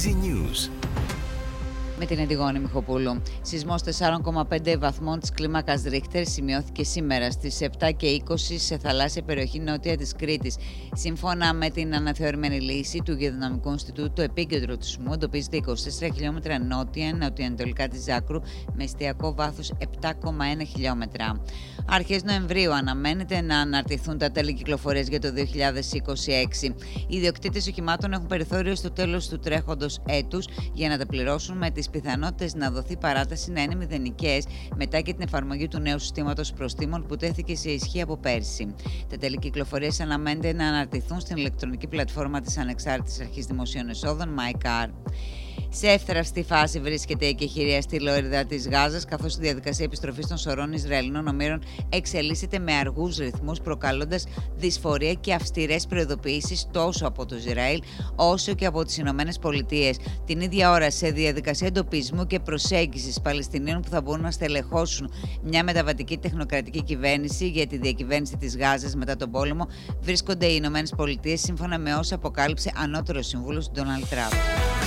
Easy News. Με την Αντιγόνη Μιχοπούλου. Σεισμός 4,5 βαθμών της κλίμακας Ρίχτερ σημειώθηκε σήμερα στις 7 και 20 σε θαλάσσια περιοχή νότια της Κρήτης. Σύμφωνα με την αναθεωρημένη λύση του Γεωδυναμικού Ινστιτούτου, το επίκεντρο του σεισμού εντοπίζεται 24 χιλιόμετρα νότια-νοτιοανατολικά της Ζάκρου με εστιακό βάθος 7,1 χιλιόμετρα. Αρχές Νοεμβρίου αναμένεται να αναρτηθούν τα τέλη κυκλοφορίας για το 2026. Οι ιδιοκτήτες οχημάτων έχουν περιθώριο στο τέλος του τρέχοντος έτους για να τα πληρώσουν, με τις πιθανότητες να δοθεί παράταση να είναι μηδενικές μετά και την εφαρμογή του νέου συστήματος προστίμων που τέθηκε σε ισχύ από πέρσι. Τα τέλη κυκλοφορίας αναμένεται να αναρτηθούν στην ηλεκτρονική πλατφόρμα της Ανεξάρτητης Αρχής Δημοσίων Εσόδων MyCar. Σε εύθραυστη φάση βρίσκεται η εκεχηρία στη Λωρίδα της Γάζας, καθώς η διαδικασία επιστροφής των σωρών Ισραηλινών ομήρων εξελίσσεται με αργούς ρυθμούς, προκαλώντας δυσφορία και αυστηρές προειδοποιήσεις τόσο από το Ισραήλ όσο και από τις Ηνωμένες Πολιτείες. Την ίδια ώρα, σε διαδικασία εντοπισμού και προσέγγισης Παλαιστινίων που θα μπορούν να στελεχώσουν μια μεταβατική τεχνοκρατική κυβέρνηση για τη διακυβέρνηση της Γάζας μετά τον πόλεμο, βρίσκονται οι Ηνωμένες Πολιτείες, σύμφωνα με όσα αποκάλυψε ανώτερος σύμβουλος του Ντόναλντ Τραμπ.